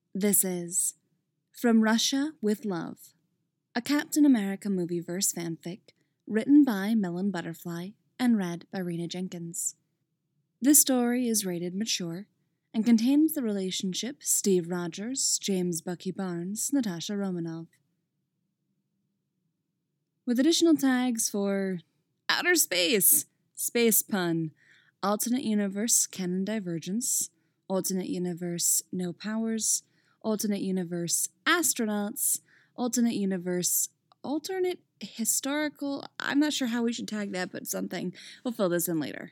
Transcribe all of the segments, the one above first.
This is From Russia with Love, a Captain America Movieverse fanfic written by Melon Butterfly and read by Rena Jenkins. This story is rated mature and contains the relationship Steve Rogers, James Bucky Barnes, Natasha Romanoff. With additional tags for outer space, space pun, alternate universe canon divergence, alternate universe no powers, alternate universe astronauts, alternate universe alternate historical. I'm not sure how we should tag that, but something. We'll fill this in later.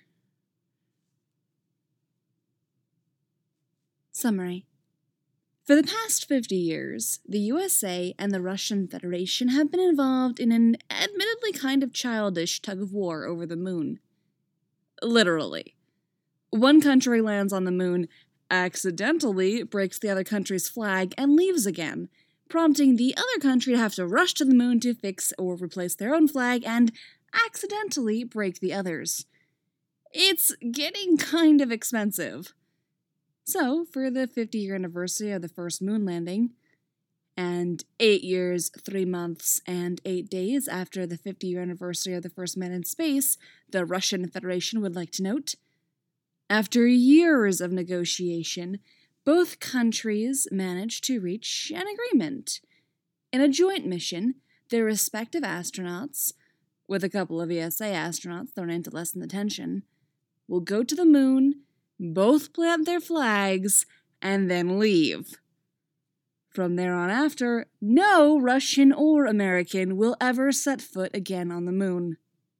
Summary. For the past 50 years, the USA and the Russian Federation have been involved in an admittedly kind of childish tug-of-war over the moon. Literally. One country lands on the moon, accidentally breaks the other country's flag, and leaves again, prompting the other country to have to rush to the moon to fix or replace their own flag and accidentally break the others. It's getting kind of expensive. So, for the 50-year anniversary of the first moon landing, and 8 years, 3 months, and 8 days after the 50-year anniversary of the first man in space, the Russian Federation would like to note, after years of negotiation, both countries managed to reach an agreement. In a joint mission, their respective astronauts, with a couple of ESA astronauts thrown in to lessen the tension, will go to the moon, both plant their flags, and then leave. From there on after, no Russian or American will ever set foot again on the moon.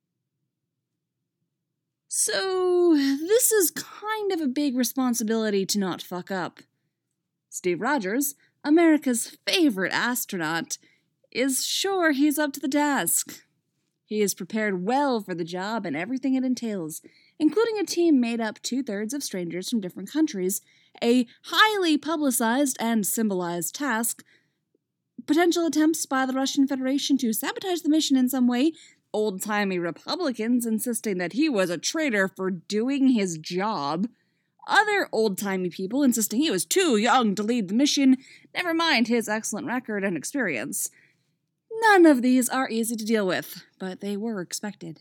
So, this is kind of a big responsibility to not fuck up. Steve Rogers, America's favorite astronaut, is sure he's up to the task. He is prepared well for the job and everything it entails, including a team made up 2/3 of strangers from different countries, a highly publicized and symbolized task, potential attempts by the Russian Federation to sabotage the mission in some way, old-timey Republicans insisting that he was a traitor for doing his job, other old-timey people insisting he was too young to lead the mission, never mind his excellent record and experience. None of these are easy to deal with, but they were expected.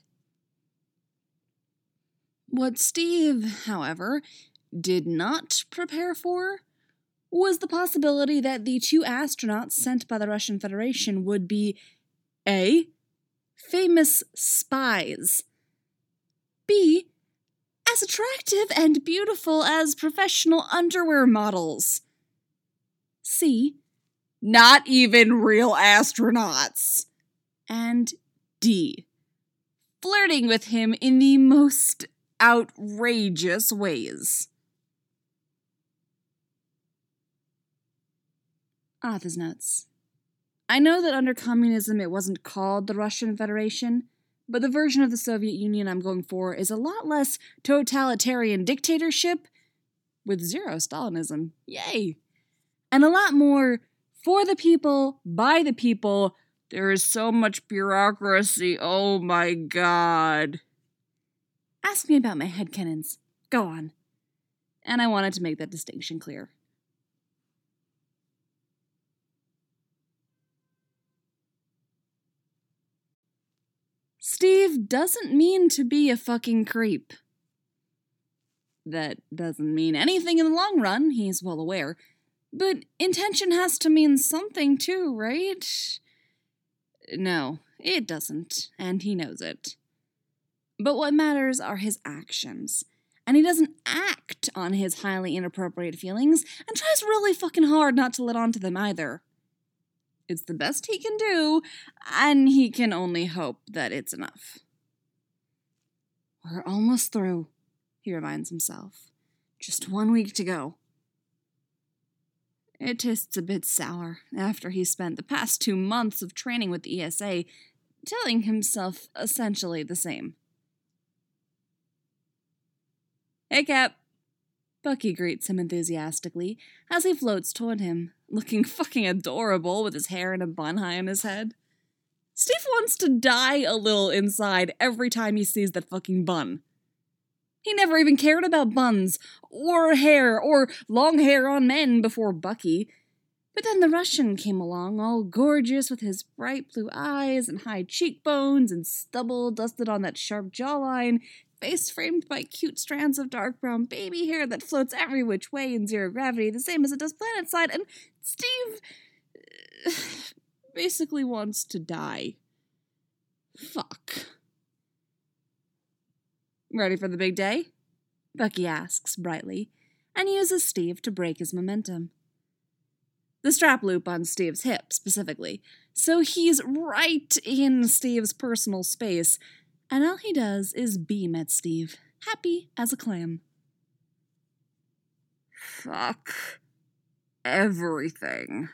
What Steve, however, did not prepare for was the possibility that the 2 astronauts sent by the Russian Federation would be A. famous spies, B. as attractive and beautiful as professional underwear models, C. not even real astronauts, and D. flirting with him in the most outrageous ways. Author's notes. I know that under communism it wasn't called the Russian Federation, but the version of the Soviet Union I'm going for is a lot less totalitarian dictatorship, with zero Stalinism, yay, and a lot more for the people, by the people. There is so much bureaucracy, oh my god. Ask me about my headcanons. Go on. And I wanted to make that distinction clear. Steve doesn't mean to be a fucking creep. That doesn't mean anything in the long run, he's well aware. But intention has to mean something too, right? No, it doesn't, and he knows it. But what matters are his actions. And he doesn't act on his highly inappropriate feelings, and tries really fucking hard not to let on to them either. It's the best he can do, and he can only hope that it's enough. We're almost through, he reminds himself. Just 1 week to go. It tastes a bit sour after he spent the past 2 months of training with the ESA, telling himself essentially the same. Hey, Cap. Bucky greets him enthusiastically as he floats toward him, looking fucking adorable with his hair in a bun high on his head. Steve wants to die a little inside every time he sees that fucking bun. He never even cared about buns, or hair, or long hair on men before Bucky. But then the Russian came along, all gorgeous with his bright blue eyes and high cheekbones and stubble dusted on that sharp jawline, face framed by cute strands of dark brown baby hair that floats every which way in zero gravity, the same as it does planetside, and Steve basically wants to die. Fuck. Ready for the big day? Bucky asks brightly, and uses Steve to break his momentum. The strap loop on Steve's hip, specifically, so he's right in Steve's personal space, and all he does is beam at Steve, happy as a clam. Fuck everything.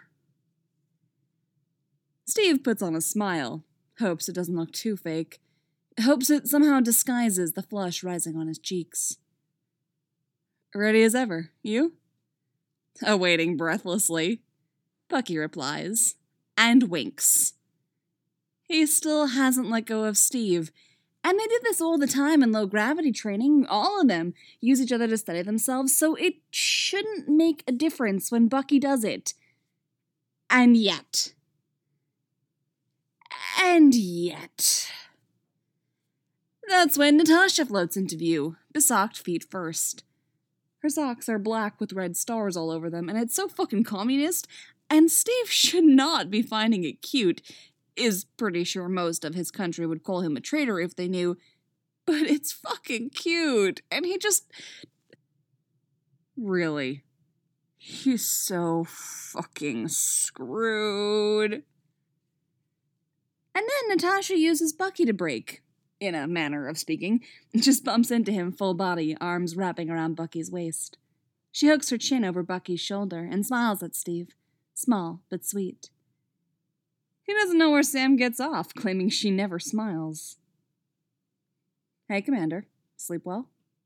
Steve puts on a smile, hopes it doesn't look too fake, hopes it somehow disguises the flush rising on his cheeks. Ready as ever, you? Awaiting breathlessly, Bucky replies, and winks. He still hasn't let go of Steve, and they did this all the time in low-gravity training. All of them use each other to steady themselves, so it shouldn't make a difference when Bucky does it. And yet. That's when Natasha floats into view, besocked feet first. Her socks are black with red stars all over them, and it's so fucking communist, and Steve should not be finding it cute. Is pretty sure most of his country would call him a traitor if they knew, but it's fucking cute, and he just... Really? He's so fucking screwed. And then Natasha uses Bucky to break, in a manner of speaking, just bumps into him full body, arms wrapping around Bucky's waist. She hooks her chin over Bucky's shoulder and smiles at Steve, small but sweet. He doesn't know where Sam gets off, claiming she never smiles. Hey, Commander. Sleep well?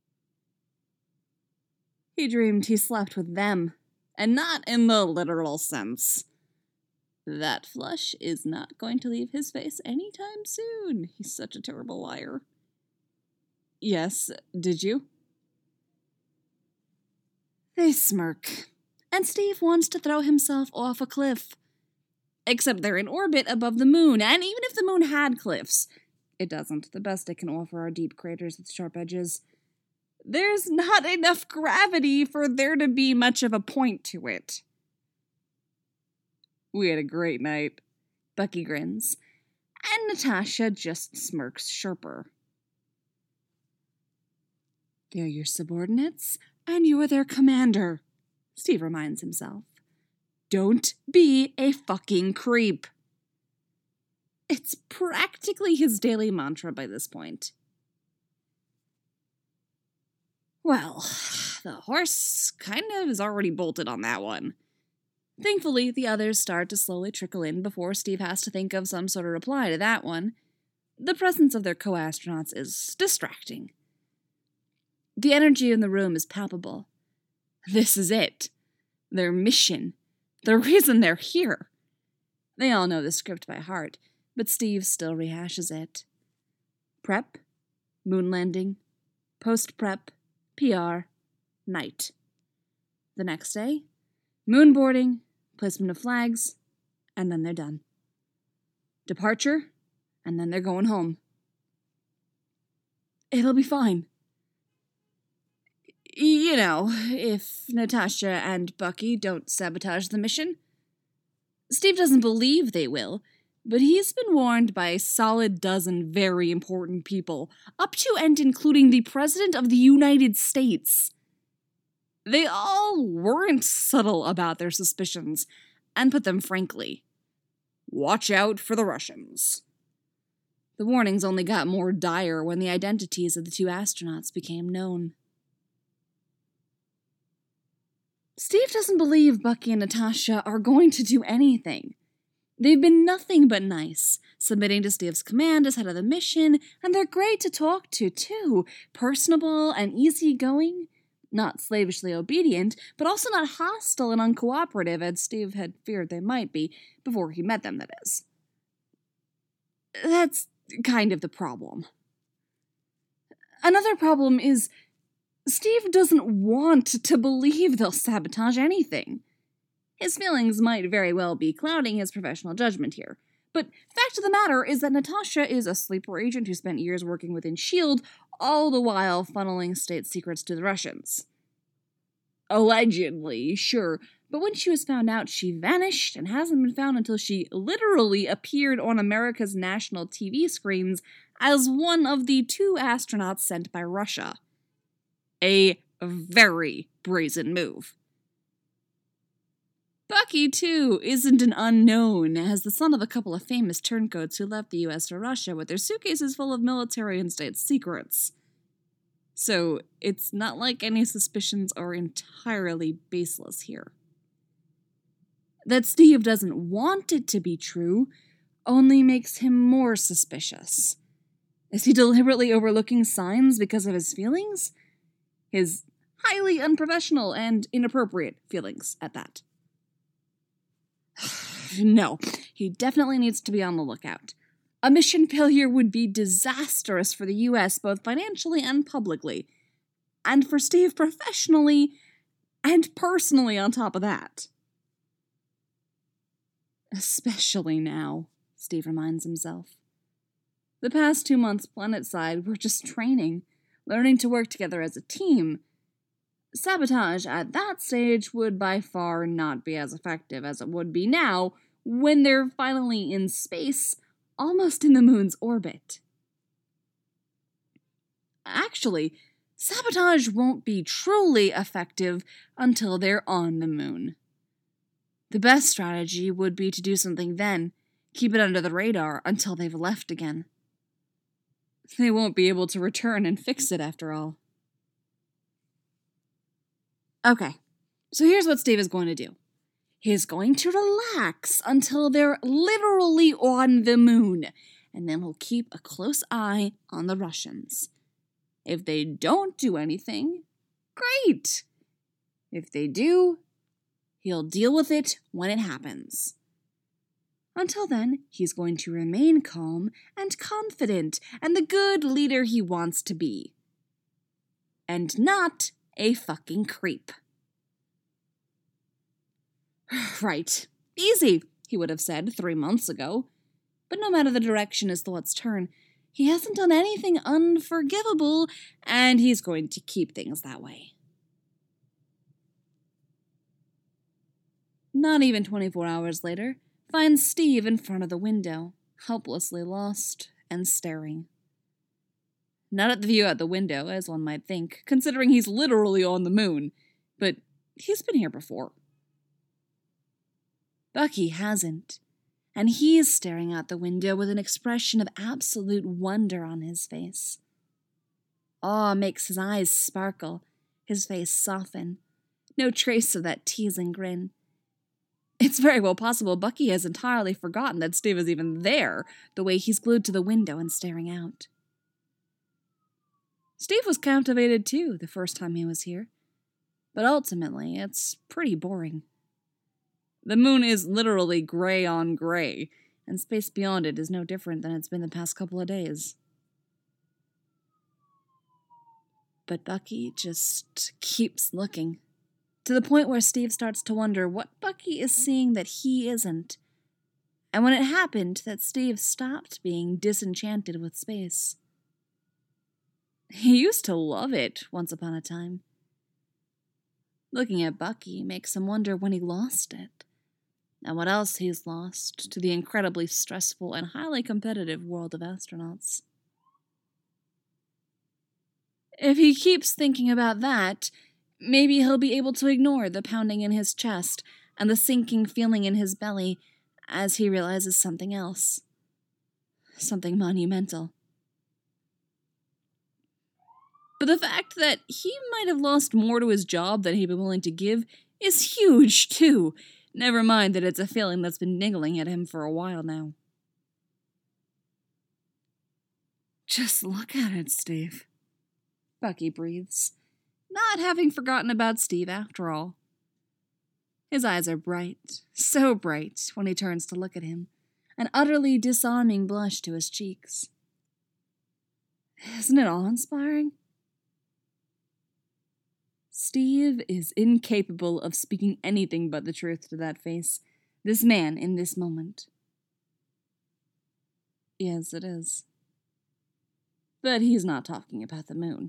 He dreamed he slept with them, and not in the literal sense. That flush is not going to leave his face anytime soon. He's such a terrible liar. Yes, did you? They smirk, and Steve wants to throw himself off a cliff. Except they're in orbit above the moon, and even if the moon had cliffs, it doesn't. The best it can offer are deep craters with sharp edges. There's not enough gravity for there to be much of a point to it. We had a great night, Bucky grins, and Natasha just smirks sharper. They're your subordinates, and you're their commander, Steve reminds himself. Don't be a fucking creep. It's practically his daily mantra by this point. Well, the horse kind of is already bolted on that one. Thankfully, the others start to slowly trickle in before Steve has to think of some sort of reply to that one. The presence of their co-astronauts is distracting. The energy in the room is palpable. This is it. Their mission. The reason they're here. They all know the script by heart, but Steve still rehashes it. Prep, moon landing, post-prep, PR, night. The next day, moon boarding, placement of flags, and then they're done. Departure, and then they're going home. It'll be fine. You know, if Natasha and Bucky don't sabotage the mission. Steve doesn't believe they will, but he's been warned by a solid dozen very important people, up to and including the President of the United States. They all weren't subtle about their suspicions, and put them frankly. Watch out for the Russians. The warnings only got more dire when the identities of the two astronauts became known. Steve doesn't believe Bucky and Natasha are going to do anything. They've been nothing but nice, submitting to Steve's command as head of the mission, and they're great to talk to, too. Personable and easygoing. Not slavishly obedient, but also not hostile and uncooperative as Steve had feared they might be, before he met them, that is. That's kind of the problem. Another problem is Steve doesn't want to believe they'll sabotage anything. His feelings might very well be clouding his professional judgment here. But fact of the matter is that Natasha is a sleeper agent who spent years working within S.H.I.E.L.D., all the while funneling state secrets to the Russians. Allegedly, sure, but when she was found out, she vanished and hasn't been found until she literally appeared on America's national TV screens as one of the 2 astronauts sent by Russia. A very brazen move. Bucky, too, isn't an unknown, as the son of a couple of famous turncoats who left the US for Russia with their suitcases full of military and state secrets. So, it's not like any suspicions are entirely baseless here. That Steve doesn't want it to be true only makes him more suspicious. Is he deliberately overlooking signs because of his feelings? His highly unprofessional and inappropriate feelings at that. No, he definitely needs to be on the lookout. A mission failure would be disastrous for the US, both financially and publicly. And for Steve professionally and personally on top of that. Especially now, Steve reminds himself. The past 2 months planetside were just training, learning to work together as a team. Sabotage at that stage would by far not be as effective as it would be now when they're finally in space, almost in the moon's orbit. Actually, sabotage won't be truly effective until they're on the moon. The best strategy would be to do something then, keep it under the radar until they've left again. They won't be able to return and fix it after all. Okay, so here's what Steve is going to do. He's going to relax until they're literally on the moon, and then he'll keep a close eye on the Russians. If they don't do anything, great. If they do, he'll deal with it when it happens. Until then, he's going to remain calm and confident and the good leader he wants to be. And not a fucking creep. Right. Easy, he would have said 3 months ago. But no matter the direction his thoughts turn, he hasn't done anything unforgivable, and he's going to keep things that way. Not even 24 hours later, finds Steve in front of the window, helplessly lost and staring. Not at the view out the window, as one might think, considering he's literally on the moon, but he's been here before. Bucky hasn't, and he is staring out the window with an expression of absolute wonder on his face. Awe makes his eyes sparkle, his face soften. No trace of that teasing grin. It's very well possible Bucky has entirely forgotten that Steve is even there, the way he's glued to the window and staring out. Steve was captivated too the first time he was here, but ultimately it's pretty boring. The moon is literally gray on gray, and space beyond it is no different than it's been the past couple of days. But Bucky just keeps looking, to the point where Steve starts to wonder what Bucky is seeing that he isn't, and when it happened that Steve stopped being disenchanted with space. He used to love it once upon a time. Looking at Bucky makes him wonder when he lost it, and what else he's lost to the incredibly stressful and highly competitive world of astronauts. If he keeps thinking about that, maybe he'll be able to ignore the pounding in his chest and the sinking feeling in his belly as he realizes something else. Something monumental. But the fact that he might have lost more to his job than he'd been willing to give is huge, too. Never mind that it's a feeling that's been niggling at him for a while now. Just look at it, Steve. Bucky breathes, not having forgotten about Steve after all. His eyes are bright, so bright when he turns to look at him, an utterly disarming blush to his cheeks. Isn't it awe-inspiring? Steve is incapable of speaking anything but the truth to that face. This man in this moment. Yes, it is. But he's not talking about the moon.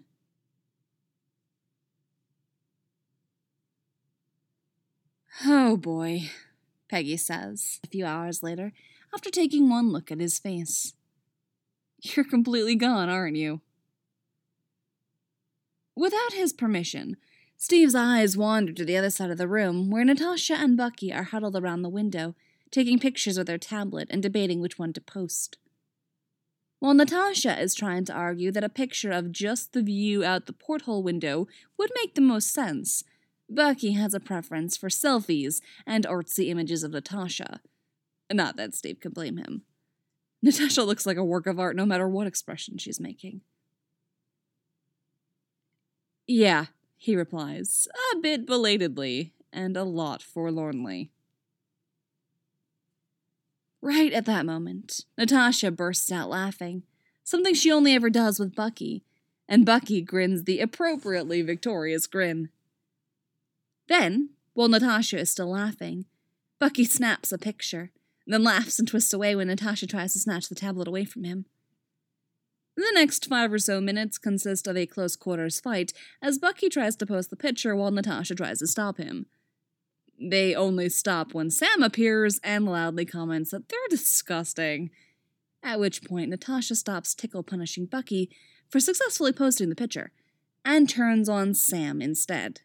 Oh boy, Peggy says, a few hours later, after taking one look at his face. You're completely gone, aren't you? Without his permission, Steve's eyes wander to the other side of the room, where Natasha and Bucky are huddled around the window, taking pictures with their tablet and debating which one to post. While Natasha is trying to argue that a picture of just the view out the porthole window would make the most sense, Bucky has a preference for selfies and artsy images of Natasha. Not that Steve can blame him. Natasha looks like a work of art no matter what expression she's making. Yeah, he replies, a bit belatedly, and a lot forlornly. Right at that moment, Natasha bursts out laughing, something she only ever does with Bucky, and Bucky grins the appropriately victorious grin. Then, while Natasha is still laughing, Bucky snaps a picture, then laughs and twists away when Natasha tries to snatch the tablet away from him. The next 5 or so minutes consist of a close-quarters fight as Bucky tries to post the picture while Natasha tries to stop him. They only stop when Sam appears and loudly comments that they're disgusting, at which point Natasha stops tickle-punishing Bucky for successfully posting the picture, and turns on Sam instead.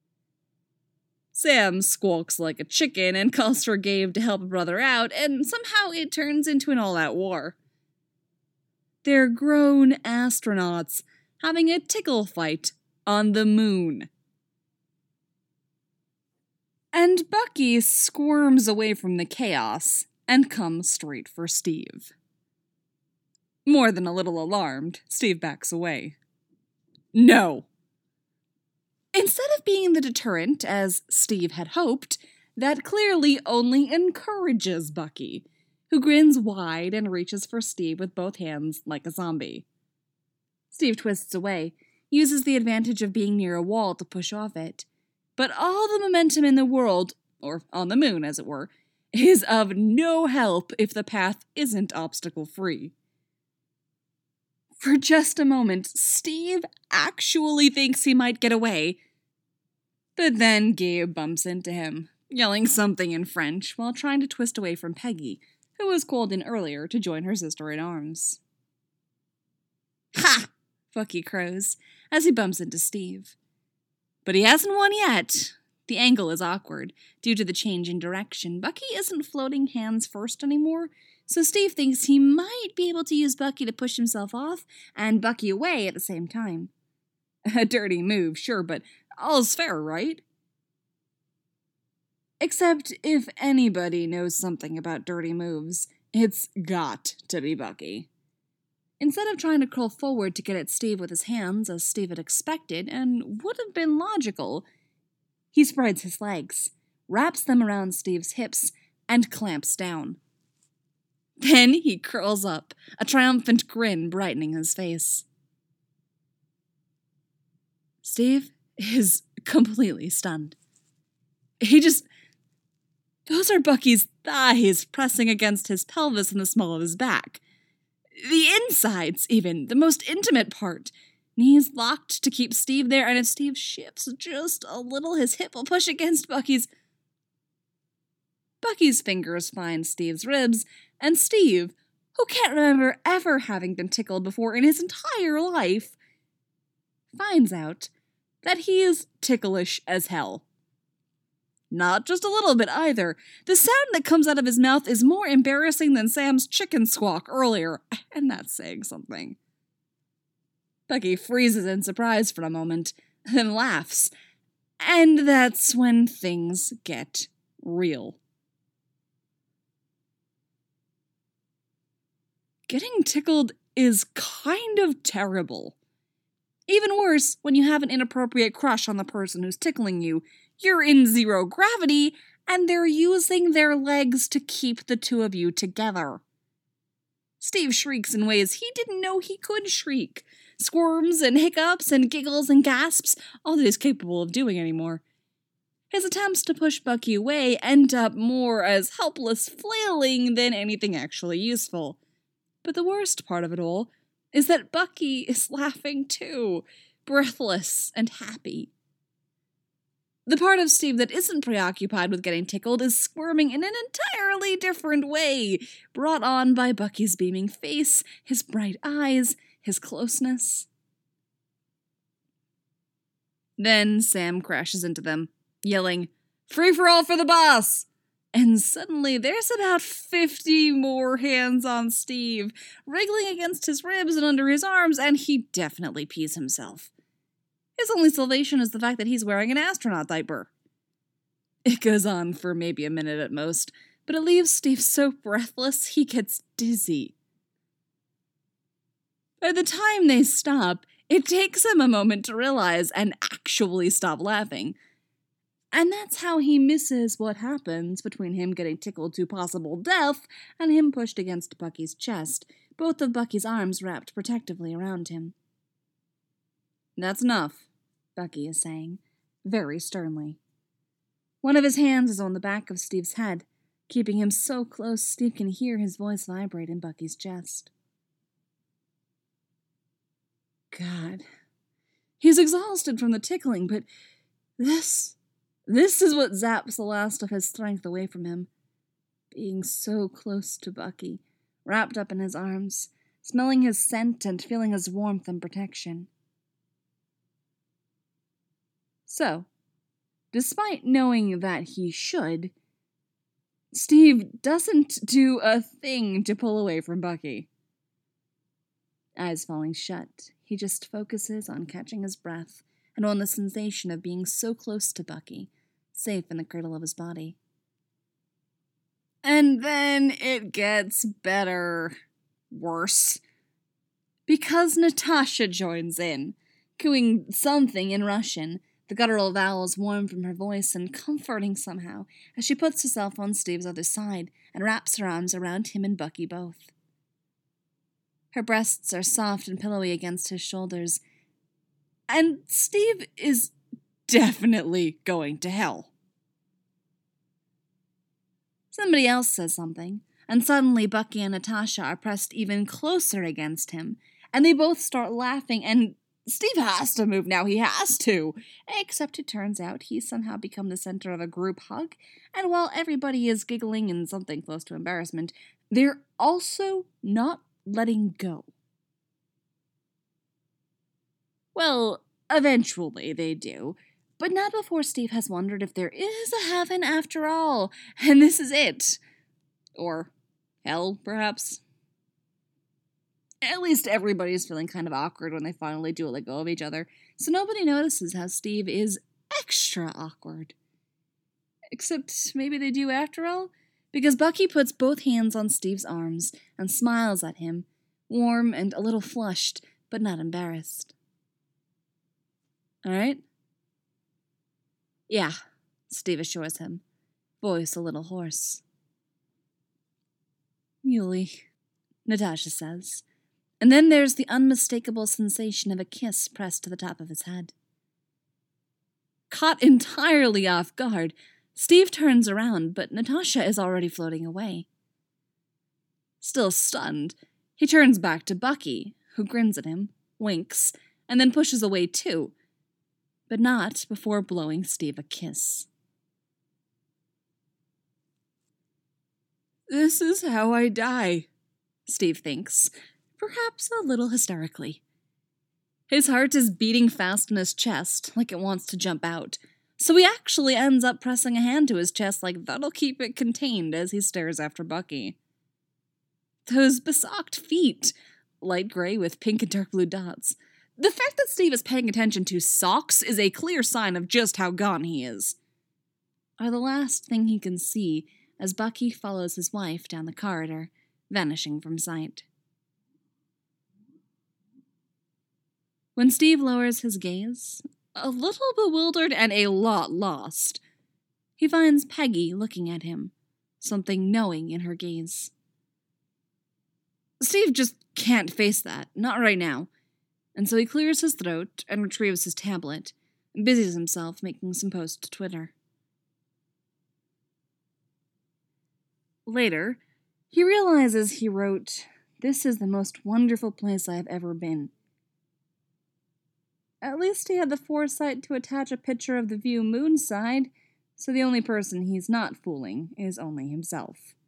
Sam squawks like a chicken and calls for Gabe to help a brother out, and somehow it turns into an all-out war. They're grown astronauts having a tickle fight on the moon. And Bucky squirms away from the chaos and comes straight for Steve. More than a little alarmed, Steve backs away. No! Instead of being the deterrent, as Steve had hoped, that clearly only encourages Bucky, who grins wide and reaches for Steve with both hands like a zombie. Steve twists away, uses the advantage of being near a wall to push off it. But all the momentum in the world, or on the moon as it were, is of no help if the path isn't obstacle-free. For just a moment, Steve actually thinks he might get away. But then Gabe bumps into him, yelling something in French while trying to twist away from Peggy, who was called in earlier to join her sister in arms. Ha! Bucky crows as he bumps into Steve. But he hasn't won yet. The angle is awkward. Due to the change in direction, Bucky isn't floating hands first anymore, so Steve thinks he might be able to use Bucky to push himself off and Bucky away at the same time. A dirty move, sure, but all's fair, right? Except if anybody knows something about dirty moves, it's got to be Bucky. Instead of trying to crawl forward to get at Steve with his hands, as Steve had expected and would have been logical, he spreads his legs, wraps them around Steve's hips, and clamps down. Then he curls up, a triumphant grin brightening his face. Steve is completely stunned. Those are Bucky's thighs pressing against his pelvis and the small of his back. The insides, even, the most intimate part. Knees locked to keep Steve there, and if Steve shifts just a little, his hip will push against Bucky's. Bucky's fingers find Steve's ribs, and Steve, who can't remember ever having been tickled before in his entire life, finds out that he is ticklish as hell. Not just a little bit either. The sound that comes out of his mouth is more embarrassing than Sam's chicken squawk earlier, and that's saying something. Bucky freezes in surprise for a moment, then laughs, and that's when things get real. Getting tickled is kind of terrible. Even worse when you have an inappropriate crush on the person who's tickling you. You're in zero gravity, and they're using their legs to keep the two of you together. Steve shrieks in ways he didn't know he could shriek. Squirms and hiccups and giggles and gasps, all that he's capable of doing anymore. His attempts to push Bucky away end up more as helpless flailing than anything actually useful. But the worst part of it all is that Bucky is laughing too, breathless and happy. The part of Steve that isn't preoccupied with getting tickled is squirming in an entirely different way, brought on by Bucky's beaming face, his bright eyes, his closeness. Then Sam crashes into them, yelling, "Free-for-all for the boss!" And suddenly there's about 50 more hands on Steve, wriggling against his ribs and under his arms, and he definitely pees himself. His only salvation is the fact that he's wearing an astronaut diaper. It goes on for maybe a minute at most, but it leaves Steve so breathless he gets dizzy. By the time they stop, it takes him a moment to realize and actually stop laughing. And that's how he misses what happens between him getting tickled to possible death and him pushed against Bucky's chest, both of Bucky's arms wrapped protectively around him. "That's enough," Bucky is saying, very sternly. One of his hands is on the back of Steve's head, keeping him so close Steve can hear his voice vibrate in Bucky's chest. God. He's exhausted from the tickling, but this is what zaps the last of his strength away from him. Being so close to Bucky, wrapped up in his arms, smelling his scent and feeling his warmth and protection. So, despite knowing that he should, Steve doesn't do a thing to pull away from Bucky. Eyes falling shut, he just focuses on catching his breath and on the sensation of being so close to Bucky, safe in the cradle of his body. And then it gets better. Worse. Because Natasha joins in, cooing something in Russian, the guttural vowels warm from her voice and comforting somehow, as she puts herself on Steve's other side and wraps her arms around him and Bucky both. Her breasts are soft and pillowy against his shoulders, and Steve is definitely going to hell. Somebody else says something, and suddenly Bucky and Natasha are pressed even closer against him, and they both start laughing, and Steve has to move now, he has to. Except it turns out he's somehow become the center of a group hug, and while everybody is giggling in something close to embarrassment, they're also not letting go. Well, eventually they do, but not before Steve has wondered if there is a heaven after all, and this is it. Or hell, perhaps. At least everybody's feeling kind of awkward when they finally do let go of each other, so nobody notices how Steve is extra awkward. Except maybe they do after all, because Bucky puts both hands on Steve's arms and smiles at him, warm and a little flushed, but not embarrassed. "All right?" "Yeah," Steve assures him, voice a little hoarse. "Yuli," Natasha says. And then there's the unmistakable sensation of a kiss pressed to the top of his head. Caught entirely off guard, Steve turns around, but Natasha is already floating away. Still stunned, he turns back to Bucky, who grins at him, winks, and then pushes away too, but not before blowing Steve a kiss. "This is how I die," Steve thinks, perhaps a little hysterically. His heart is beating fast in his chest, like it wants to jump out, so he actually ends up pressing a hand to his chest like that'll keep it contained as he stares after Bucky. Those besocked feet, light gray with pink and dark blue dots. The fact that Steve is paying attention to socks is a clear sign of just how gone he is. Are the last thing he can see as Bucky follows his wife down the corridor, vanishing from sight. When Steve lowers his gaze, a little bewildered and a lot lost, he finds Peggy looking at him, something knowing in her gaze. Steve just can't face that, not right now, and so he clears his throat and retrieves his tablet and busies himself making some posts to Twitter. Later, he realizes he wrote, "This is the most wonderful place I have ever been." At least he had the foresight to attach a picture of the view moonside, so the only person he's not fooling is only himself.